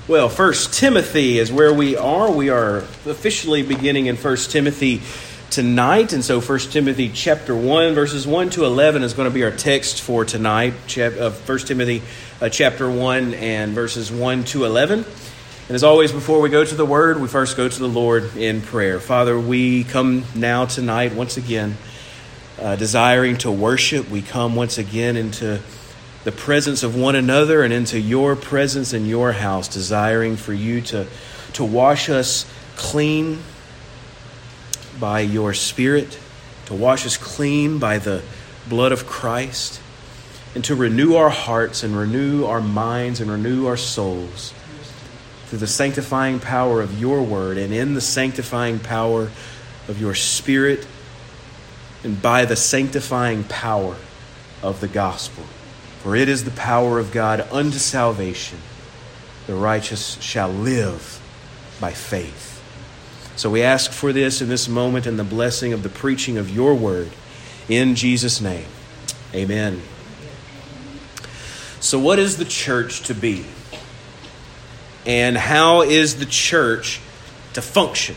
Well, 1 Timothy is where we are. We are officially beginning in 1 Timothy tonight. And so 1 Timothy chapter 1, verses 1 to 11 is going to be our text for tonight. 1 Timothy chapter 1 and verses 1 to 11. And as always, before we go to the Word, we first go to the Lord in prayer. Father, we come now tonight once again desiring to worship. We come once again into the presence of one another and into your presence in your house, desiring for you to wash us clean by your Spirit, to wash us clean by the blood of Christ, and to renew our hearts and renew our minds and renew our souls through the sanctifying power of your word and in the sanctifying power of your Spirit and by the sanctifying power of the gospel. For it is the power of God unto salvation. The righteous shall live by faith. So we ask for this in this moment and the blessing of the preaching of your word. In Jesus' name, amen. So what is the church to be? And how is the church to function?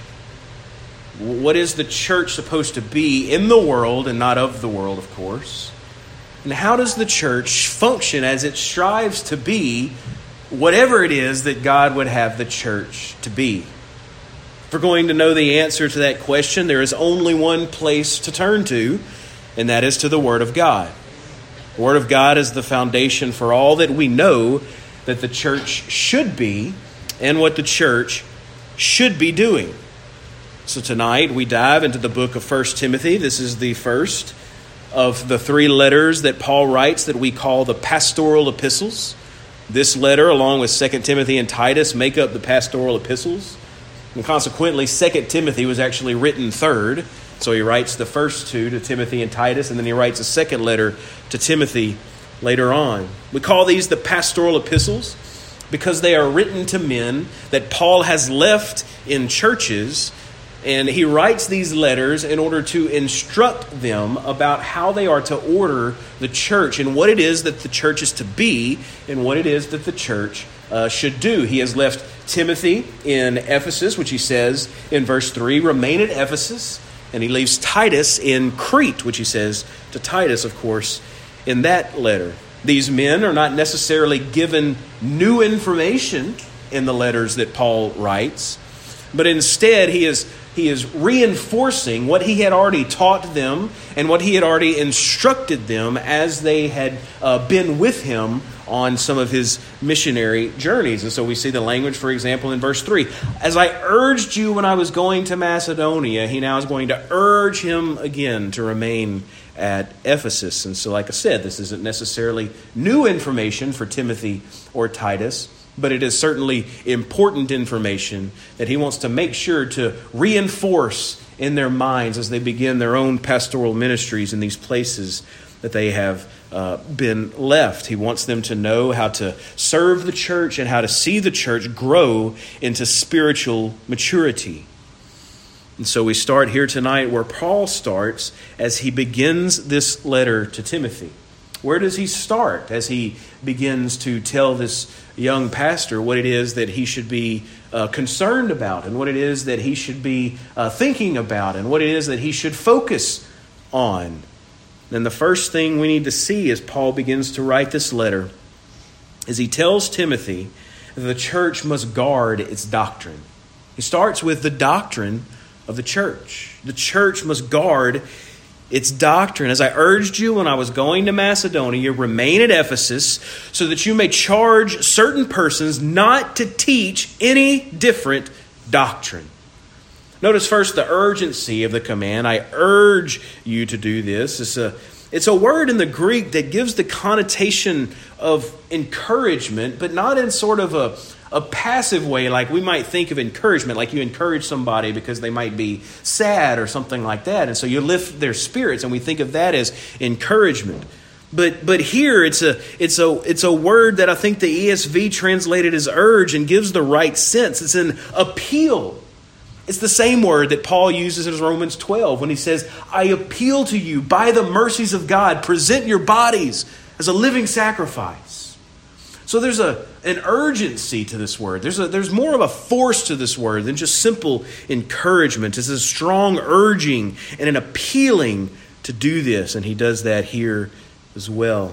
What is the church supposed to be in the world and not of the world, of course? And how does the church function as it strives to be whatever it is that God would have the church to be? If we're going to know the answer to that question, there is only one place to turn to, and that is to the Word of God. The Word of God is the foundation for all that we know that the church should be and what the church should be doing. So tonight we dive into the book of 1 Timothy. This is the first of the three letters that Paul writes that we call the pastoral epistles. This letter, along with 2 Timothy and Titus, make up the pastoral epistles. And consequently, 2 Timothy was actually written third. So he writes the first two to Timothy and Titus, and then he writes a second letter to Timothy later on. We call these the pastoral epistles because they are written to men that Paul has left in churches. And he writes these letters in order to instruct them about how they are to order the church and what it is that the church is to be and what it is that the church should do. He has left Timothy in Ephesus, which he says in verse 3, remain at Ephesus. And he leaves Titus in Crete, which he says to Titus, of course, in that letter. These men are not necessarily given new information in the letters that Paul writes, but instead he is reinforcing what he had already taught them and what he had already instructed them as they had been with him on some of his missionary journeys. And so we see the language, for example, in verse 3. As I urged you when I was going to Macedonia, he now is going to urge him again to remain at Ephesus. And so, like I said, this isn't necessarily new information for Timothy or Titus, but it is certainly important information that he wants to make sure to reinforce in their minds as they begin their own pastoral ministries in these places that they have been left. He wants them to know how to serve the church and how to see the church grow into spiritual maturity. And so we start here tonight where Paul starts as he begins this letter to Timothy. Where does he start as he begins to tell this young pastor what it is that he should be concerned about and what it is that he should be thinking about and what it is that he should focus on? And the first thing we need to see as Paul begins to write this letter is he tells Timothy that the church must guard its doctrine. He starts with the doctrine of the church. The church must guard its doctrine. As I urged you when I was going to Macedonia, remain at Ephesus so that you may charge certain persons not to teach any different doctrine. Notice first the urgency of the command. I urge you to do this. It's a word in the Greek that gives the connotation of encouragement, but not in sort of a passive way like we might think of encouragement, like you encourage somebody because they might be sad or something like that. And so you lift their spirits, and we think of that as encouragement. But here it's a word that I think the ESV translated as urge and gives the right sense. It's an appeal. It's the same word that Paul uses in Romans 12 when he says, I appeal to you by the mercies of God, present your bodies as a living sacrifice. So there's a an urgency to this word. There's more of a force to this word than just simple encouragement. It's a strong urging and an appealing to do this, and he does that here as well.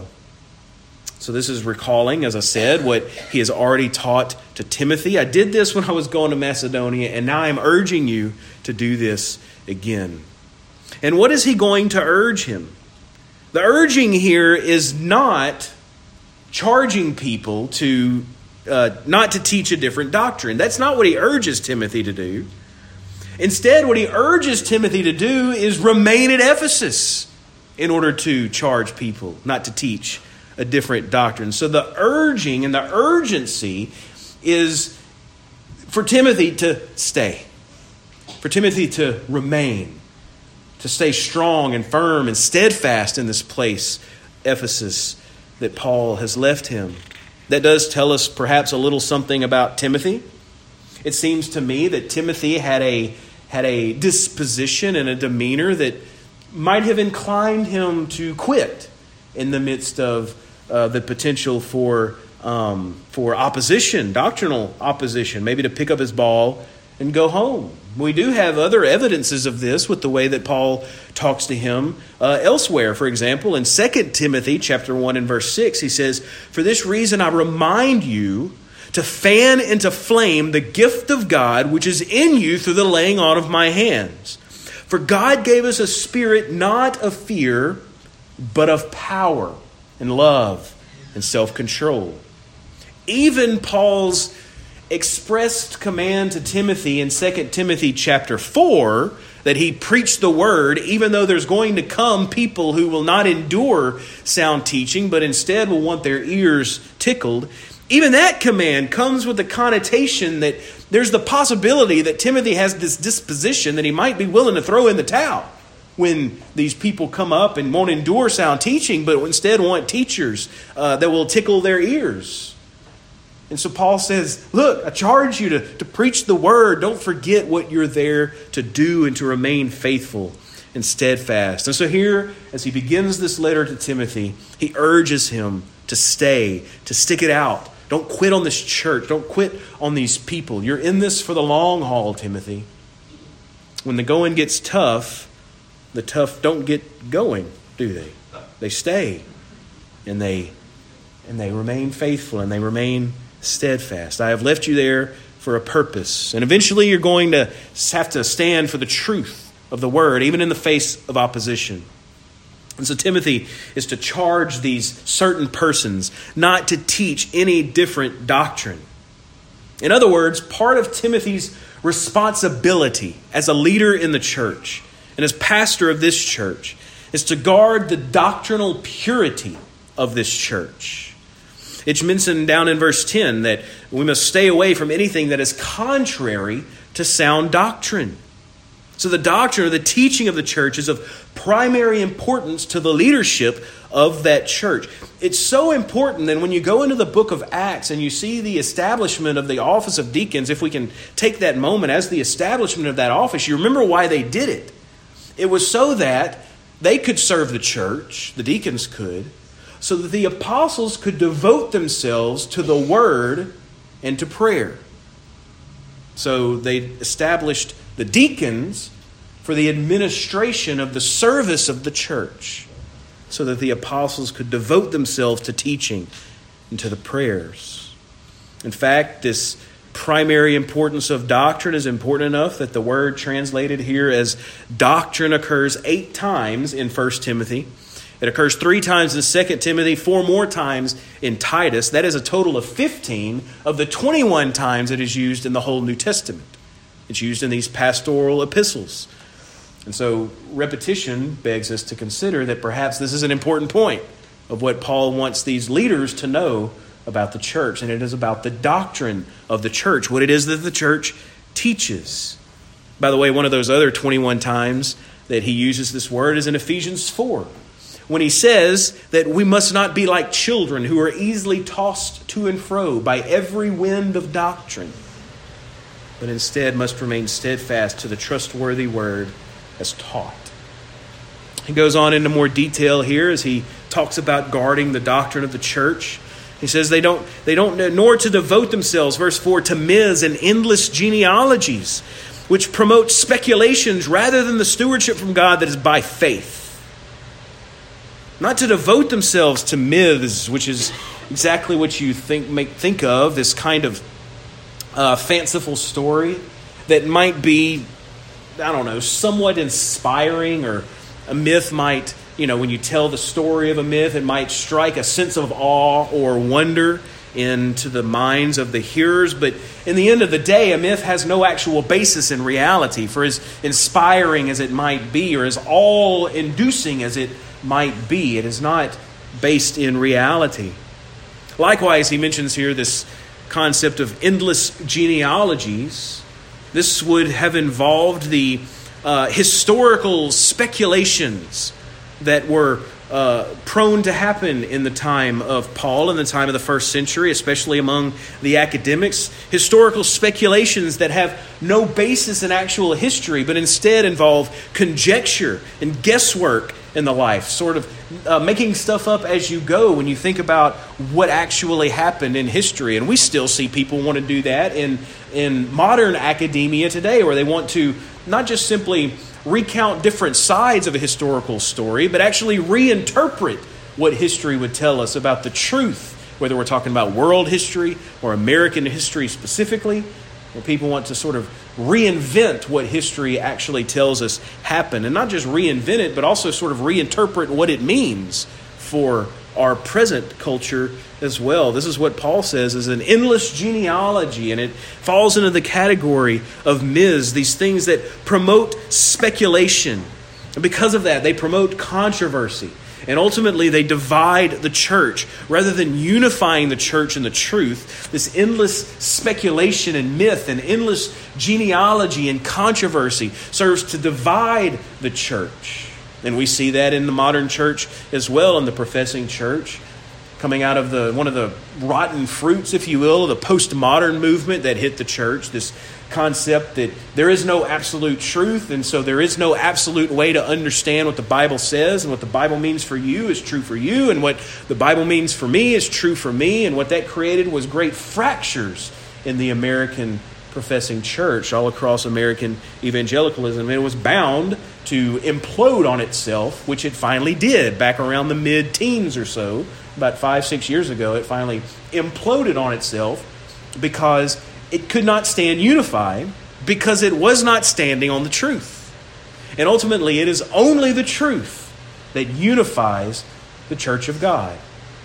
So this is recalling, as I said, what he has already taught to Timothy. I did this when I was going to Macedonia, and now I'm urging you to do this again. And what is he going to urge him? The urging here is not charging people to not to teach a different doctrine. That's not what he urges Timothy to do. Instead, what he urges Timothy to do is remain at Ephesus in order to charge people not to teach a different doctrine. So the urging and the urgency is for Timothy to stay, for Timothy to remain, to stay strong and firm and steadfast in this place, Ephesus, that Paul has left him. That does tell us perhaps a little something about Timothy. It seems to me that Timothy had a disposition and a demeanor that might have inclined him to quit in the midst of the potential for opposition, doctrinal opposition, maybe to pick up his ball and go home. We do have other evidences of this with the way that Paul talks to him elsewhere. For example, in 2 Timothy chapter 1 and verse 6, he says, "For this reason I remind you to fan into flame the gift of God which is in you through the laying on of my hands. For God gave us a spirit not of fear, but of power and love and self-control." Even Paul's expressed command to Timothy in 2 Timothy chapter 4, that he preach the word, even though there's going to come people who will not endure sound teaching, but instead will want their ears tickled. Even that command comes with the connotation that there's the possibility that Timothy has this disposition that he might be willing to throw in the towel when these people come up and won't endure sound teaching, but instead want teachers that will tickle their ears. And so Paul says, look, I charge you to preach the word. Don't forget what you're there to do and to remain faithful and steadfast. And so here, as he begins this letter to Timothy, he urges him to stay, to stick it out. Don't quit on this church. Don't quit on these people. You're in this for the long haul, Timothy. When the going gets tough, the tough don't get going, do they? They stay, and they remain faithful, and they remain steadfast. I have left you there for a purpose. And eventually you're going to have to stand for the truth of the word, even in the face of opposition. And so Timothy is to charge these certain persons not to teach any different doctrine. In other words, part of Timothy's responsibility as a leader in the church and as pastor of this church is to guard the doctrinal purity of this church. It's mentioned down in verse 10 that we must stay away from anything that is contrary to sound doctrine. So the doctrine or the teaching of the church is of primary importance to the leadership of that church. It's so important that when you go into the book of Acts and you see the establishment of the office of deacons, if we can take that moment as the establishment of that office, you remember why they did it. It was so that they could serve the church, the deacons could, so that the apostles could devote themselves to the word and to prayer. So they established the deacons for the administration of the service of the church, so that the apostles could devote themselves to teaching and to the prayers. In fact, this primary importance of doctrine is important enough that the word translated here as doctrine occurs 8 times in 1 Timothy. It occurs 3 times in 2 Timothy, 4 more times in Titus. That is a total of 15 of the 21 times it is used in the whole New Testament. It's used in these pastoral epistles. And so repetition begs us to consider that perhaps this is an important point of what Paul wants these leaders to know about the church. And it is about the doctrine of the church, what it is that the church teaches. By the way, one of those other 21 times that he uses this word is in Ephesians 4. When he says that we must not be like children who are easily tossed to and fro by every wind of doctrine, but instead must remain steadfast to the trustworthy word as taught. He goes on into more detail here as he talks about guarding the doctrine of the church. He says they don't nor to devote themselves, verse 4, to myths and endless genealogies, which promote speculations rather than the stewardship from God that is by faith. Not to devote themselves to myths, which is exactly what you think of, this kind of fanciful story that might be, somewhat inspiring, or a myth might, when you tell the story of a myth, it might strike a sense of awe or wonder into the minds of the hearers. But in the end of the day, a myth has no actual basis in reality. For as inspiring as it might be, or as all-inducing as it might be, it is not based in reality. Likewise, he mentions here this concept of endless genealogies. This would have involved the historical speculations that were prone to happen in the time of Paul, in the time of the first century, especially among the academics. Historical speculations that have no basis in actual history, but instead involve conjecture and guesswork in the life, sort of making stuff up as you go when you think about what actually happened in history. And we still see people want to do that in modern academia today, where they want to not just simply recount different sides of a historical story, but actually reinterpret what history would tell us about the truth, whether we're talking about world history or American history specifically, where people want to sort of reinvent what history actually tells us happened. And not just reinvent it, but also sort of reinterpret what it means for our present culture as well. This is what Paul says is an endless genealogy, and it falls into the category of myths, these things that promote speculation. And because of that, they promote controversy. And ultimately, they divide the church. Rather than unifying the church in the truth, this endless speculation and myth and endless genealogy and controversy serves to divide the church. And we see that in the modern church as well, in the professing church, coming out of one of the rotten fruits, if you will, of the postmodern movement that hit the church, this concept that there is no absolute truth, and so there is no absolute way to understand what the Bible says, and what the Bible means for you is true for you, and what the Bible means for me is true for me. And what that created was great fractures in the American professing church, all across American evangelicalism. And it was bound to implode on itself, which it finally did back around the mid-teens or so. About 5-6 years ago, it finally imploded on itself because it could not stand unified, because it was not standing on the truth. And ultimately, it is only the truth that unifies the church of God.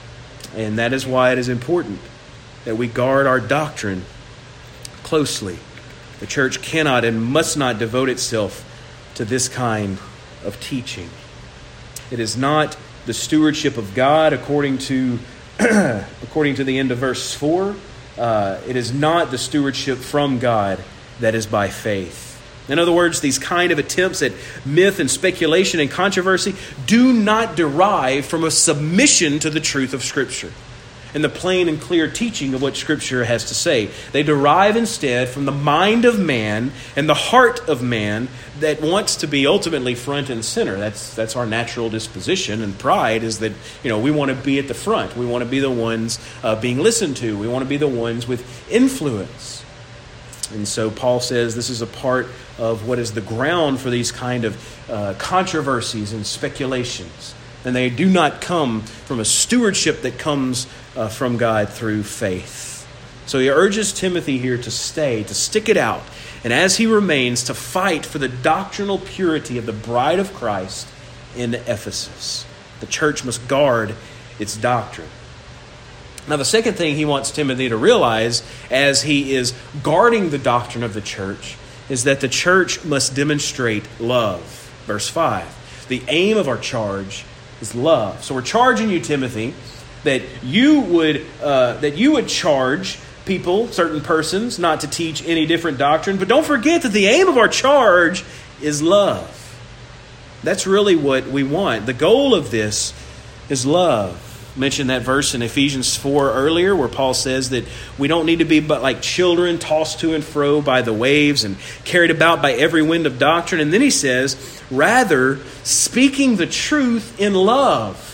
And that is why it is important that we guard our doctrine closely. The church cannot and must not devote itself to this kind of teaching. It is not the stewardship of God according to the end of verse 4. It is not the stewardship from God that is by faith. In other words, these kind of attempts at myth and speculation and controversy do not derive from a submission to the truth of Scripture and the plain and clear teaching of what Scripture has to say. They derive instead from the mind of man and the heart of man that wants to be ultimately front and center. That's our natural disposition, and pride is that we want to be at the front. We want to be the ones being listened to. We want to be the ones with influence. And so Paul says this is a part of what is the ground for these kind of controversies and speculations. And they do not come from a stewardship that comes from God through faith. So he urges Timothy here to stick it out, and as he remains, to fight for the doctrinal purity of the bride of Christ in Ephesus. The church must guard its doctrine. Now, the second thing he wants Timothy to realize as he is guarding the doctrine of the church is that the church must demonstrate love. Verse 5, the aim of our charge is love. So we're charging you, Timothy, that you would charge people, certain persons, not to teach any different doctrine. But don't forget that the aim of our charge is love. That's really what we want. The goal of this is love. I mentioned that verse in Ephesians 4 earlier, where Paul says that we don't need to be but like children tossed to and fro by the waves and carried about by every wind of doctrine. And then he says, rather, speaking the truth in love,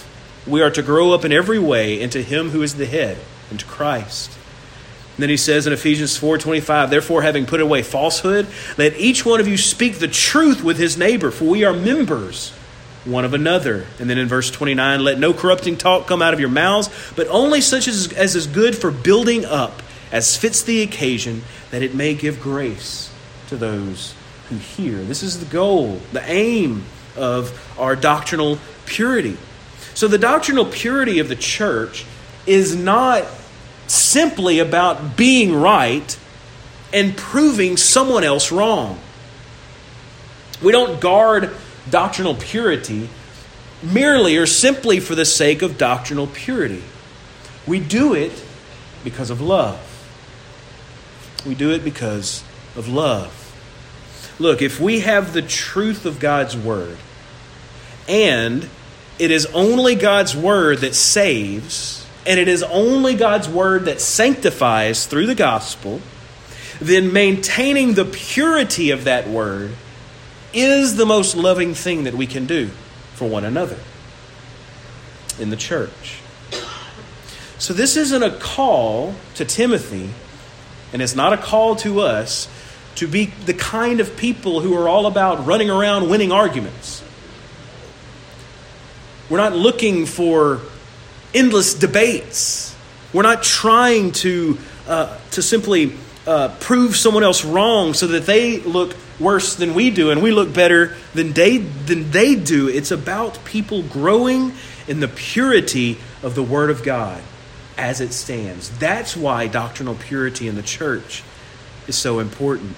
we are to grow up in every way into him who is the head, into Christ. And then he says in Ephesians 4:25, therefore, having put away falsehood, let each one of you speak the truth with his neighbor, for we are members one of another. And then in verse 29, let no corrupting talk come out of your mouths, but only such as is good for building up, as fits the occasion, that it may give grace to those who hear. This is the goal, the aim of our doctrinal purity. So the doctrinal purity of the church is not simply about being right and proving someone else wrong. We don't guard doctrinal purity merely or simply for the sake of doctrinal purity. We do it because of love. We do it because of love. Look, if we have the truth of God's word, and it is only God's word that saves, and it is only God's word that sanctifies through the gospel, then maintaining the purity of that word is the most loving thing that we can do for one another in the church. So this isn't a call to Timothy, and it's not a call to us to be the kind of people who are all about running around winning arguments. We're not looking for endless debates. We're not trying to simply prove someone else wrong so that they look worse than we do and we look better than they do. It's about people growing in the purity of the Word of God as it stands. That's why doctrinal purity in the church is so important.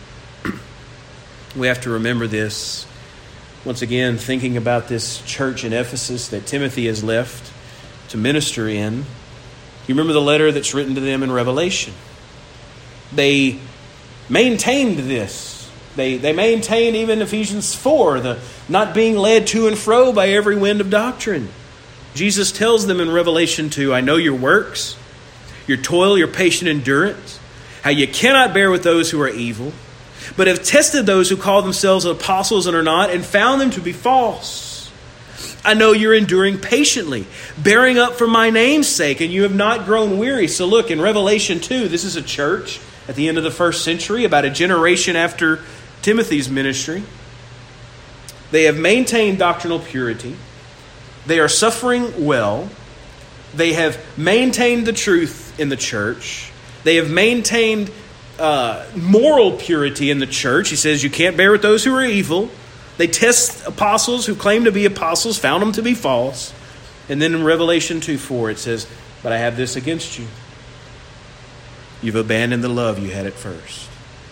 We have to remember this. Once again, thinking about this church in Ephesus that Timothy has left to minister in. You remember the letter that's written to them in Revelation. They maintained this. They maintained even Ephesians 4, the not being led to and fro by every wind of doctrine. Jesus tells them in Revelation 2, I know your works, your toil, your patient endurance, how you cannot bear with those who are evil, but have tested those who call themselves apostles and are not, and found them to be false. I know you're enduring patiently, bearing up for my name's sake, and you have not grown weary. So look, in Revelation 2, this is a church at the end of the first century, about a generation after Timothy's ministry. They have maintained doctrinal purity. They are suffering well. They have maintained the truth in the church. They have maintained moral purity in the church. He says you can't bear with those who are evil. They test apostles who claim to be apostles, found them to be false. And then in Revelation 2:4 it says, but I have this against you. You've abandoned the love you had at first.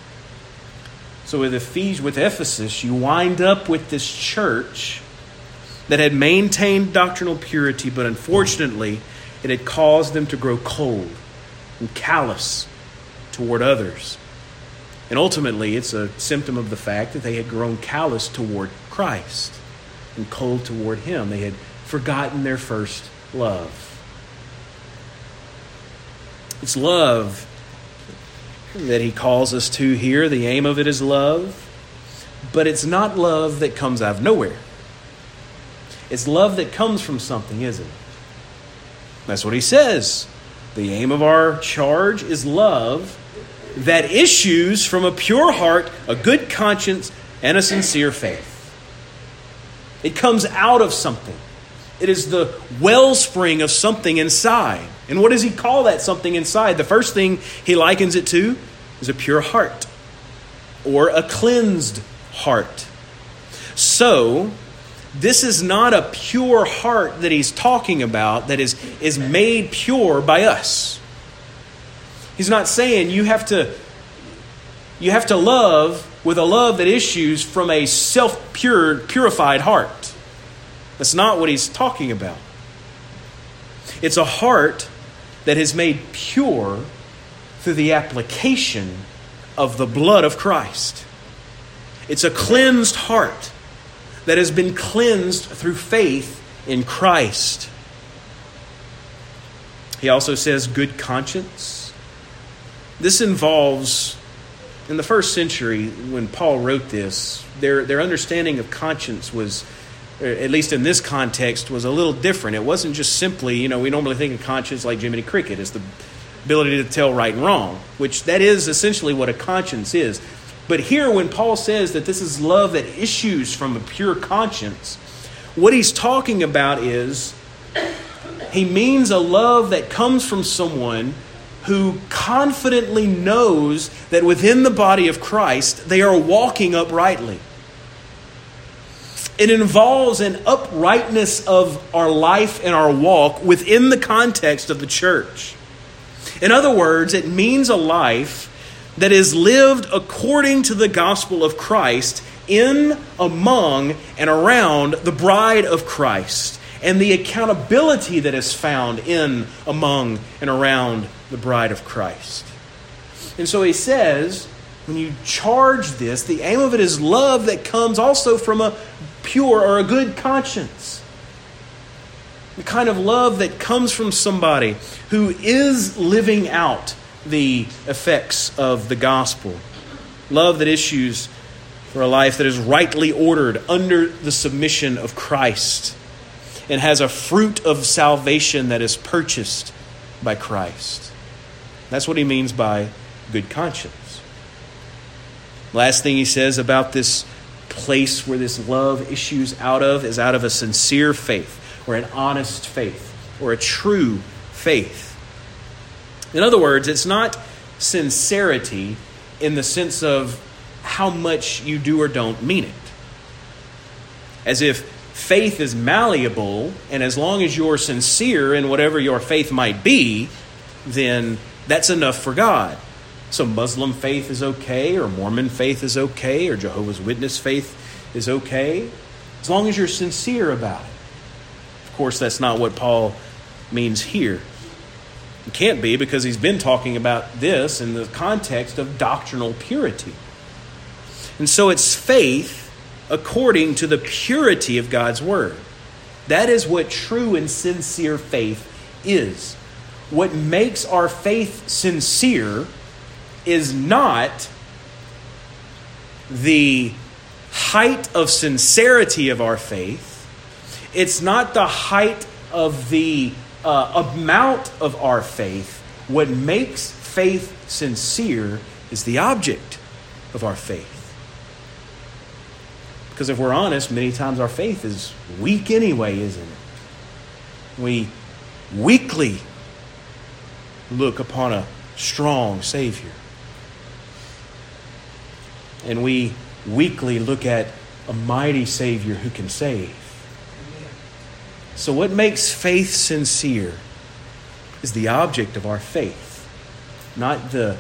So with Ephesus, you wind up with this church that had maintained doctrinal purity, but unfortunately, it had caused them to grow cold and callous toward others. And ultimately, it's a symptom of the fact that they had grown callous toward Christ and cold toward Him. They had forgotten their first love. It's love that he calls us to here. The aim of it is love. But it's not love that comes out of nowhere. It's love that comes from something, isn't it? That's what he says. The aim of our charge is love that issues from a pure heart, a good conscience, and a sincere faith. It comes out of something. It is the wellspring of something inside. And what does he call that something inside? The first thing he likens it to is a pure heart or a cleansed heart. So, this is not a pure heart that he's talking about that is made pure by us. He's not saying you have to love with a love that issues from a purified heart. That's not what he's talking about. It's a heart that is made pure through the application of the blood of Christ. It's a cleansed heart that has been cleansed through faith in Christ. He also says good conscience. This involves, in the first century when Paul wrote this, their understanding of conscience was at least in this context, was a little different. It wasn't just simply, we normally think of conscience like Jiminy Cricket as the ability to tell right and wrong, which that is essentially what a conscience is. But here, when Paul says that this is love that issues from a pure conscience, what he's talking about is, he means a love that comes from someone who confidently knows that within the body of Christ, they are walking uprightly. It involves an uprightness of our life and our walk within the context of the church. In other words, it means a life that is lived according to the gospel of Christ in, among, and around the bride of Christ, and the accountability that is found in, among, and around the bride of Christ. And so he says, when you charge this, the aim of it is love that comes also from a pure or a good conscience. The kind of love that comes from somebody who is living out the effects of the gospel. Love that issues for a life that is rightly ordered under the submission of Christ and has a fruit of salvation that is purchased by Christ. That's what he means by good conscience. Last thing he says about this place where this love issues out of is out of a sincere faith, or an honest faith, or a true faith. In other words, it's not sincerity in the sense of how much you do or don't mean it. As if faith is malleable, and as long as you're sincere in whatever your faith might be, then that's enough for God. So Muslim faith is okay, or Mormon faith is okay, or Jehovah's Witness faith is okay, as long as you're sincere about it. Of course, that's not what Paul means here. It can't be, because he's been talking about this in the context of doctrinal purity. And so it's faith according to the purity of God's Word. That is what true and sincere faith is. What makes our faith sincere is not the height of sincerity of our faith. It's not the height of the amount of our faith. What makes faith sincere is the object of our faith. Because if we're honest, many times our faith is weak anyway, isn't it? We weakly look upon a strong Savior. And we weakly look at a mighty Savior who can save. So what makes faith sincere is the object of our faith, not the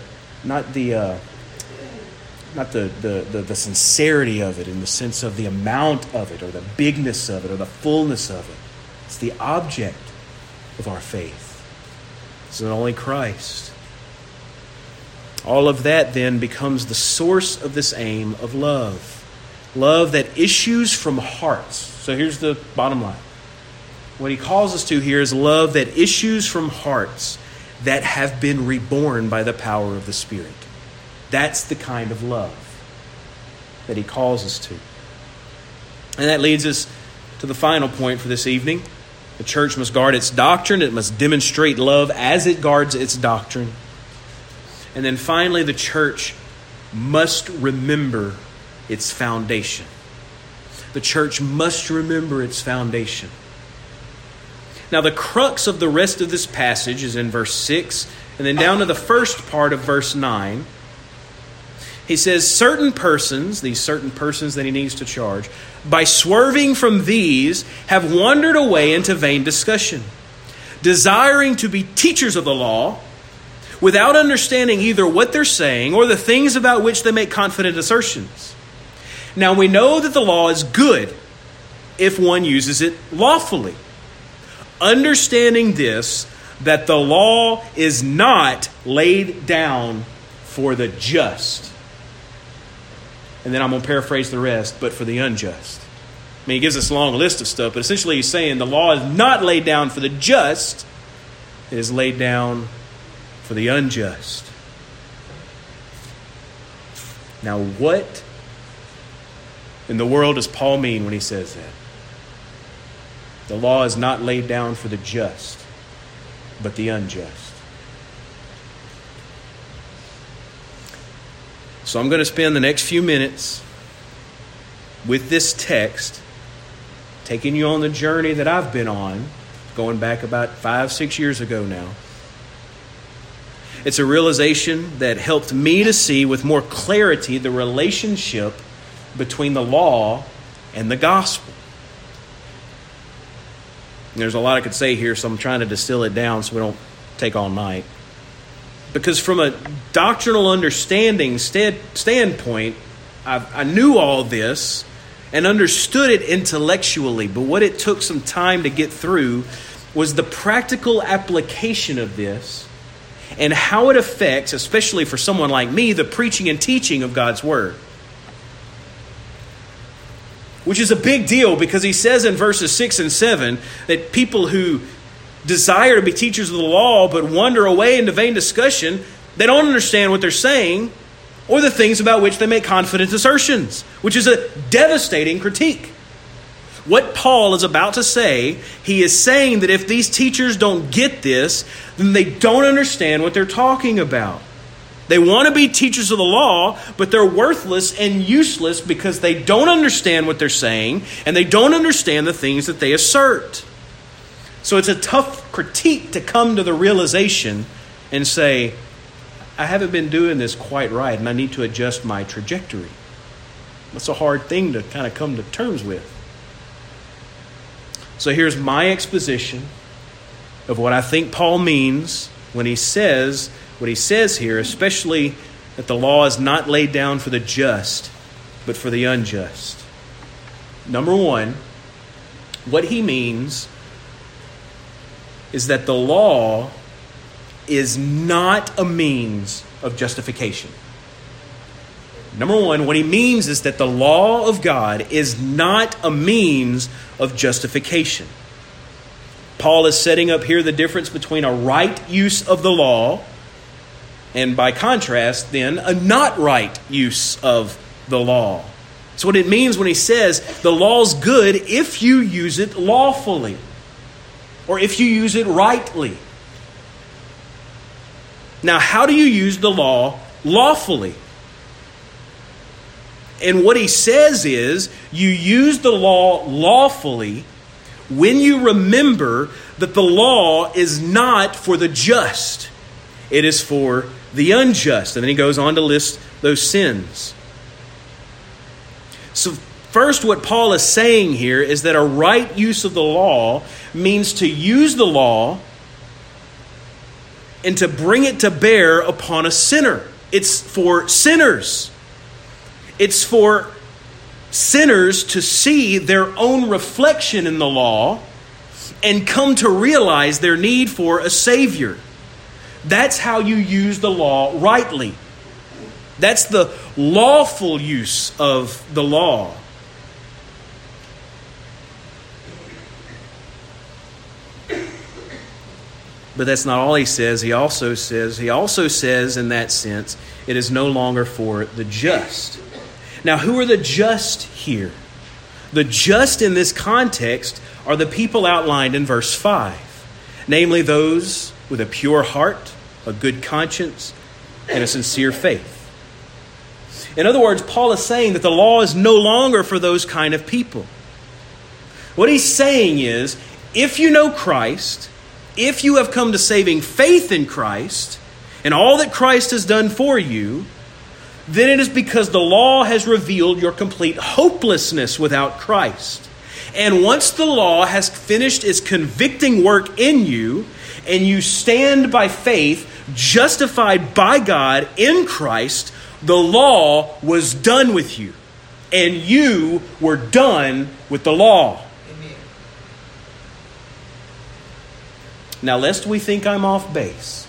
sincerity of it in the sense of the amount of it, or the bigness of it, or the fullness of it. It's the object of our faith. It's only Christ. All of that then becomes the source of this aim of love. Love that issues from hearts. So here's the bottom line. What he calls us to here is love that issues from hearts that have been reborn by the power of the Spirit. That's the kind of love that he calls us to. And that leads us to the final point for this evening. The church must guard its doctrine. It must demonstrate love as it guards its doctrine. And then finally, the church must remember its foundation. The church must remember its foundation. Now, the crux of the rest of this passage is in verse 6, and then down to the first part of verse 9. He says, certain persons, these certain persons that he needs to charge, by swerving from these, have wandered away into vain discussion, desiring to be teachers of the law, without understanding either what they're saying or the things about which they make confident assertions. Now we know that the law is good if one uses it lawfully. Understanding this, that the law is not laid down for the just. And then I'm going to paraphrase the rest, but for the unjust. I mean, he gives us a long list of stuff, but essentially he's saying the law is not laid down for the just. It is laid down for the unjust. Now, what in the world does Paul mean when he says that? The law is not laid down for the just, but the unjust. So I'm going to spend the next few minutes with this text, taking you on the journey that I've been on, going back about 5-6 years ago now. It's a realization that helped me to see with more clarity the relationship between the law and the gospel. And there's a lot I could say here, so I'm trying to distill it down so we don't take all night. Because from a doctrinal understanding standpoint, I knew all this and understood it intellectually, but what it took some time to get through was the practical application of this and how it affects, especially for someone like me, the preaching and teaching of God's Word. Which is a big deal because he says in verses 6 and 7 that people who desire to be teachers of the law but wander away into vain discussion, they don't understand what they're saying or the things about which they make confident assertions, which is a devastating critique. What Paul is about to say, he is saying that if these teachers don't get this, then they don't understand what they're talking about. They want to be teachers of the law, but they're worthless and useless because they don't understand what they're saying and they don't understand the things that they assert. So it's a tough critique to come to the realization and say, I haven't been doing this quite right and I need to adjust my trajectory. That's a hard thing to kind of come to terms with. So here's my exposition of what I think Paul means when he says what he says here, especially that the law is not laid down for the just, but for the unjust. Number one, what he means is that the law is not a means of justification. Number one, what he means is that the law of God is not a means of justification. Paul is setting up here the difference between a right use of the law and, by contrast, then a not right use of the law. That's what it means when he says the law's good if you use it lawfully or if you use it rightly. Now, how do you use the law lawfully? And what he says is, you use the law lawfully when you remember that the law is not for the just. It is for the unjust. And then he goes on to list those sins. So first, what Paul is saying here is that a right use of the law means to use the law and to bring it to bear upon a sinner. It's for sinners. It's for sinners to see their own reflection in the law and come to realize their need for a Savior. That's how you use the law rightly. That's the lawful use of the law. But that's not all he says. He also says in that sense, it is no longer for the just. Now, who are the just here? The just in this context are the people outlined in verse 5. Namely, those with a pure heart, a good conscience, and a sincere faith. In other words, Paul is saying that the law is no longer for those kind of people. What he's saying is, if you know Christ, if you have come to saving faith in Christ, and all that Christ has done for you, then it is because the law has revealed your complete hopelessness without Christ. And once the law has finished its convicting work in you, and you stand by faith, justified by God in Christ, the law was done with you. And you were done with the law. Amen. Now, lest we think I'm off base,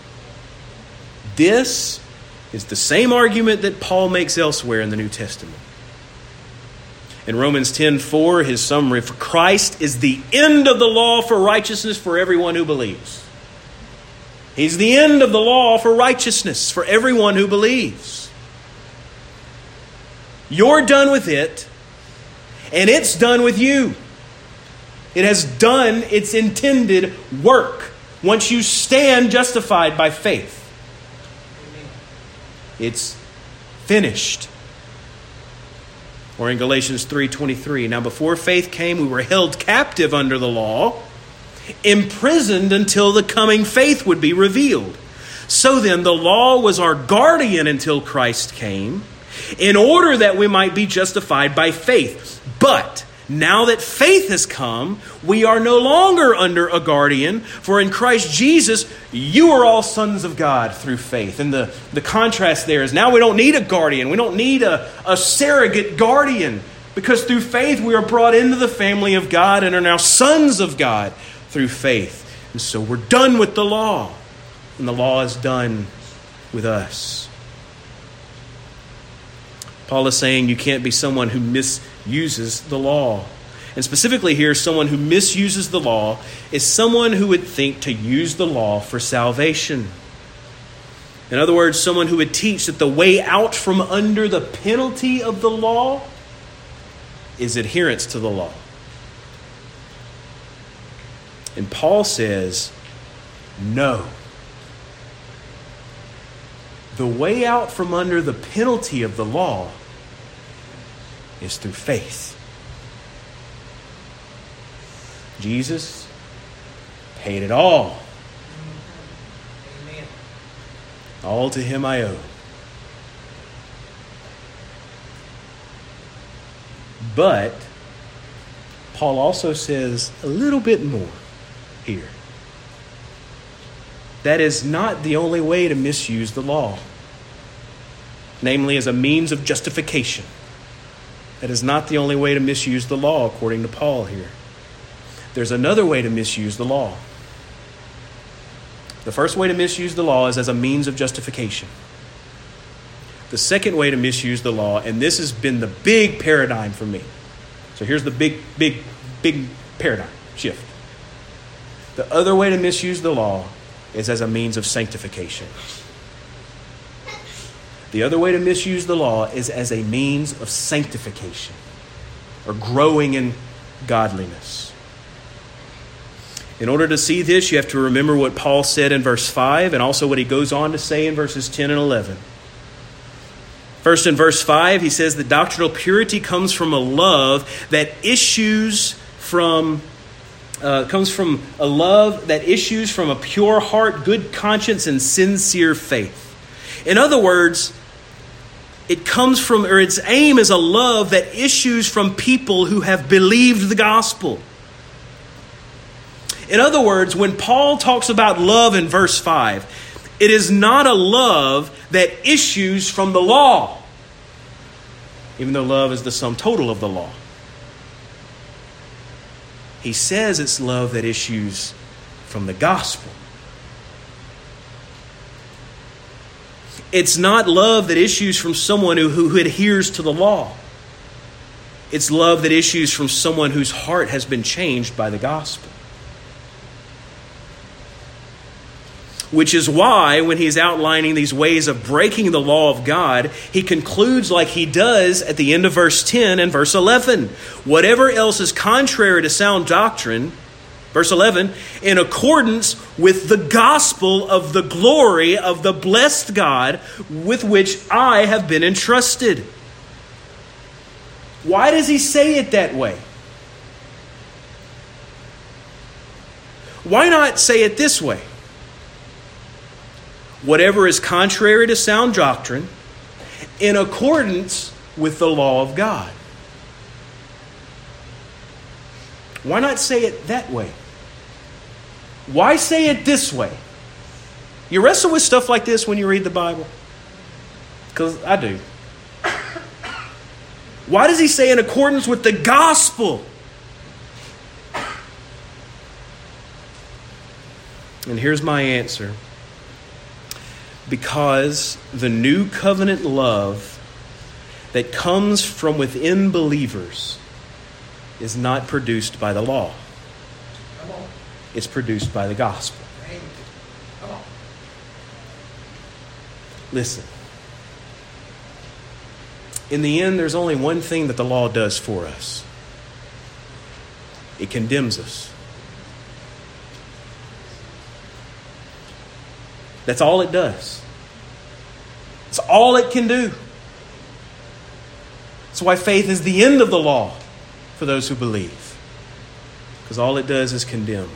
this is the same argument that Paul makes elsewhere in the New Testament. In Romans 10:4, his summary, for Christ is the end of the law for righteousness for everyone who believes. He's the end of the law for righteousness for everyone who believes. You're done with it, and it's done with you. It has done its intended work. Once you stand justified by faith, it's finished. Or in Galatians 3:23, now before faith came, we were held captive under the law, imprisoned until the coming faith would be revealed. So then, the law was our guardian until Christ came, in order that we might be justified by faith. But now that faith has come, we are no longer under a guardian, for in Christ Jesus, you are all sons of God through faith. And the contrast there is now we don't need a guardian. We don't need a surrogate guardian, because through faith we are brought into the family of God and are now sons of God through faith. And so we're done with the law, and the law is done with us. Paul is saying you can't be someone who misuses the law. And specifically here, someone who misuses the law is someone who would think to use the law for salvation. In other words, someone who would teach that the way out from under the penalty of the law is adherence to the law. And Paul says, no. The way out from under the penalty of the law is through faith. Jesus paid it all. Amen. All to him I owe. But Paul also says a little bit more here. That is not the only way to misuse the law, namely as a means of justification. That is not the only way to misuse the law, according to Paul here. There's another way to misuse the law. The first way to misuse the law is as a means of justification. The second way to misuse the law, and this has been the big paradigm for me. So here's the big paradigm shift. The other way to misuse the law is as a means of sanctification. The other way to misuse the law is as a means of sanctification, or growing in godliness. In order to see this, you have to remember what Paul said in verse 5 and also what he goes on to say in verses 10 and 11. First, in verse 5, he says that doctrinal purity comes from a love that comes from a love that issues from a pure heart, good conscience, and sincere faith. In other words, it comes from, or its aim is a love that issues from people who have believed the gospel. In other words, when Paul talks about love in verse 5, it is not a love that issues from the law, even though love is the sum total of the law. He says it's love that issues from the gospel. It's not love that issues from someone who adheres to the law. It's love that issues from someone whose heart has been changed by the gospel. Which is why, when he's outlining these ways of breaking the law of God, he concludes like he does at the end of verse 10 and verse 11. Whatever else is contrary to sound doctrine, verse 11, in accordance with the gospel of the glory of the blessed God with which I have been entrusted. Why does he say it that way? Why not say it this way? Whatever is contrary to sound doctrine, in accordance with the law of God. Why not say it that way? Why say it this way? You wrestle with stuff like this when you read the Bible? Because I do. Why does he say in accordance with the gospel? And here's my answer. Because the new covenant love that comes from within believers is not produced by the law. It's produced by the gospel. Listen. In the end, there's only one thing that the law does for us. It condemns us. That's all it does. It's all it can do. That's why faith is the end of the law for those who believe. Because all it does is condemn.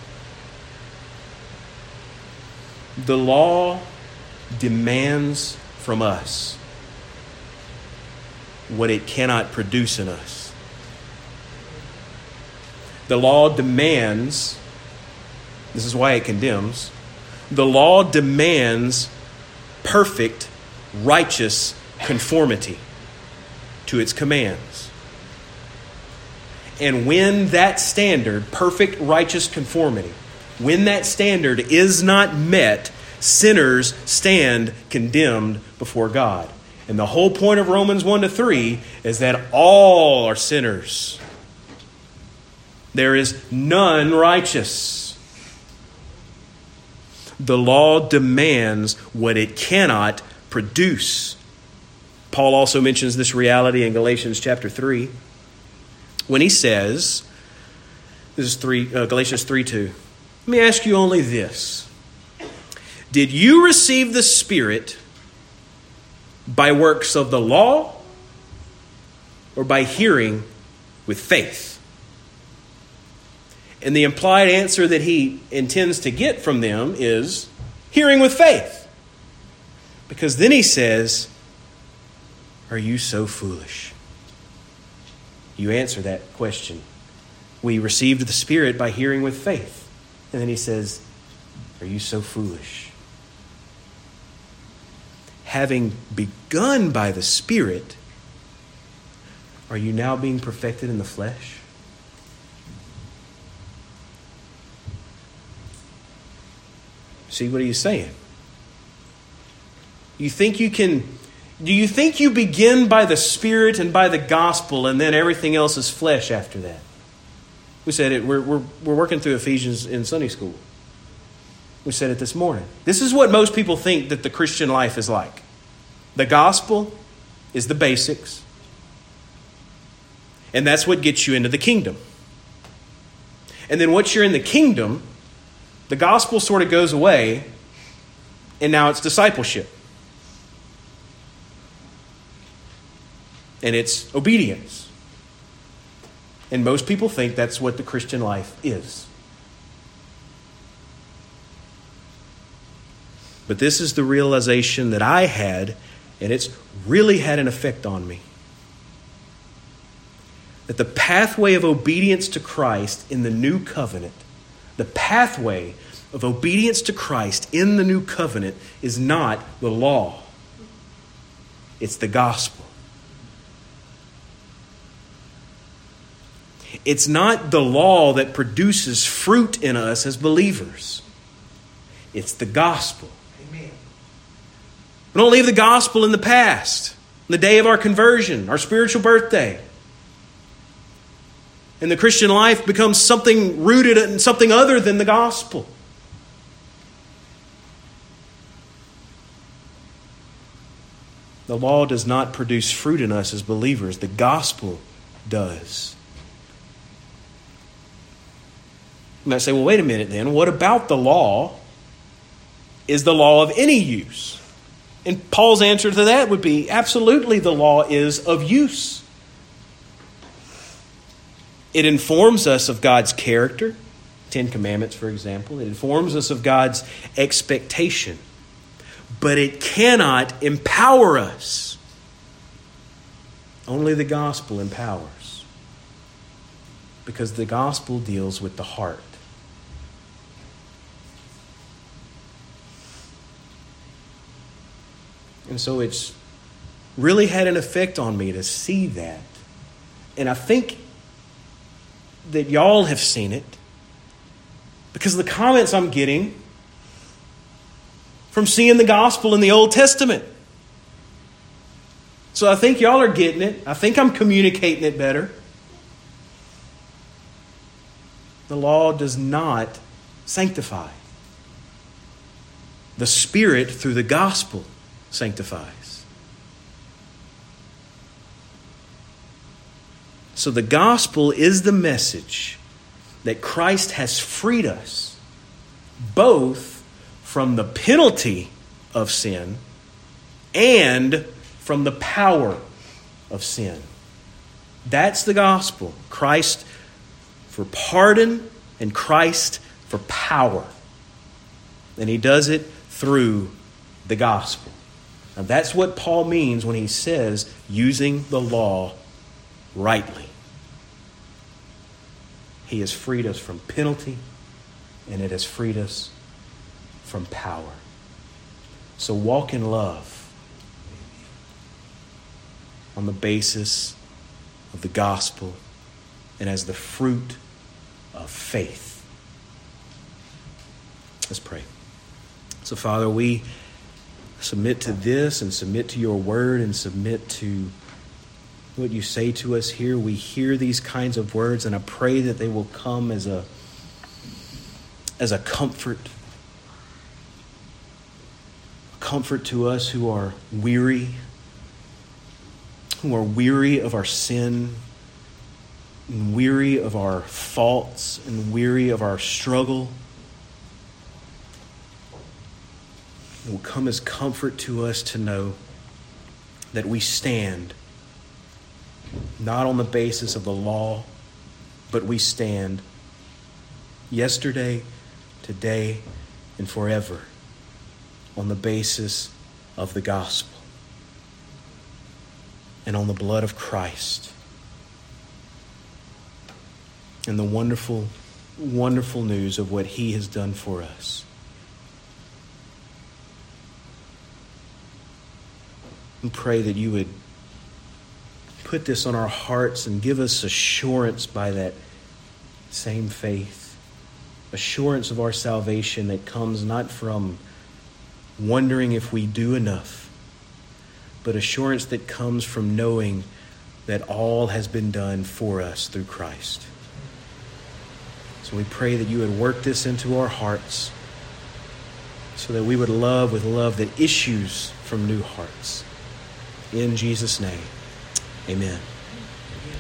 The law demands from us what it cannot produce in us. The law demands, this is why it condemns, the law demands perfect, righteous conformity to its commands. And when that standard, perfect, righteous conformity, when that standard is not met, sinners stand condemned before God. And the whole point of Romans 1-3 is that all are sinners. There is none righteous. The law demands what it cannot produce. Paul also mentions this reality in Galatians chapter 3 when he says, this is Galatians 3:2. Let me ask you only this. Did you receive the Spirit by works of the law or by hearing with faith? And the implied answer that he intends to get from them is hearing with faith. Because then he says, are you so foolish? You answer that question. We received the Spirit by hearing with faith. And then he says, are you so foolish? Having begun by the Spirit, are you now being perfected in the flesh? See, what are you saying? Do you think you begin by the Spirit and by the gospel and then everything else is flesh after that? We said it, we're working through Ephesians in Sunday school. We said it this morning. This is what most people think that the Christian life is like. The gospel is the basics. And that's what gets you into the kingdom. And then once you're in the kingdom, the gospel sort of goes away, and now it's discipleship. And it's obedience. And most people think that's what the Christian life is. But this is the realization that I had, and it's really had an effect on me. That the pathway of obedience to Christ in the new covenant, the pathway of obedience to Christ in the new covenant is not the law. It's the gospel. It's not the law that produces fruit in us as believers. It's the gospel. Amen. We don't leave the gospel in the past, the day of our conversion, our spiritual birthday. And the Christian life becomes something rooted in something other than the gospel. The law does not produce fruit in us as believers. The gospel does. You might say, well, wait a minute then. What about the law? Is the law of any use? And Paul's answer to that would be, absolutely the law is of use. It informs us of God's character. 10 Commandments, for example. It informs us of God's expectation. But it cannot empower us. Only the gospel empowers. Because the gospel deals with the heart. And so it's really had an effect on me to see that. And I think that y'all have seen it because of the comments I'm getting from seeing the gospel in the Old Testament. So I think y'all are getting it. I think I'm communicating it better. The law does not sanctify. The Spirit, through the gospel, sanctifies. So the gospel is the message that Christ has freed us both from the penalty of sin and from the power of sin. That's the gospel. Christ for pardon and Christ for power. And he does it through the gospel. Now that's what Paul means when he says using the law rightly. He has freed us from penalty, and it has freed us from power. So walk in love on the basis of the gospel and as the fruit of faith. Let's pray. So, Father, we submit to this and submit to your word and submit to what you say to us here. We hear these kinds of words, and I pray that they will come as a comfort to us who are weary of our sin, and weary of our faults, and weary of our struggle. It will come as comfort to us to know that we stand not on the basis of the law, but we stand yesterday, today, and forever on the basis of the gospel and on the blood of Christ and the wonderful, wonderful news of what he has done for us. And pray that you would put this on our hearts and give us assurance by that same faith. Assurance of our salvation that comes not from wondering if we do enough, but assurance that comes from knowing that all has been done for us through Christ. So we pray that you would work this into our hearts so that we would love with love that issues from new hearts. In Jesus' name, amen.